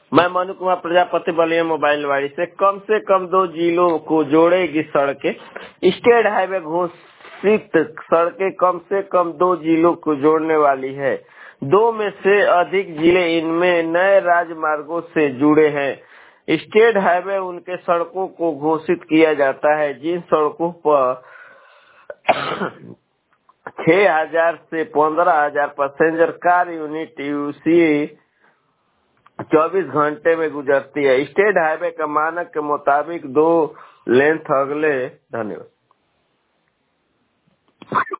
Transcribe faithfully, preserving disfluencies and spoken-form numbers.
मैं मनु कुमार प्रजापति बलिया मोबाइल वाड़ी से कम से कम दो जिलों को जोड़ेगी सड़कें। स्टेट हाईवे घोषित सड़कें कम से कम दो जिलों को जोड़ने वाली है। दो में से अधिक जिले इनमें नए राजमार्गों से जुड़े हैं। स्टेट हाईवे उनके सड़कों को घोषित किया जाता है जिन सड़कों पर छह हजार से पंद्रह हजार पैसेंजर कार यूनिट यूसी चौबीस घंटे में गुजरती है। स्टेट हाईवे का मानक के मुताबिक दो लेंथ अगले। धन्यवाद।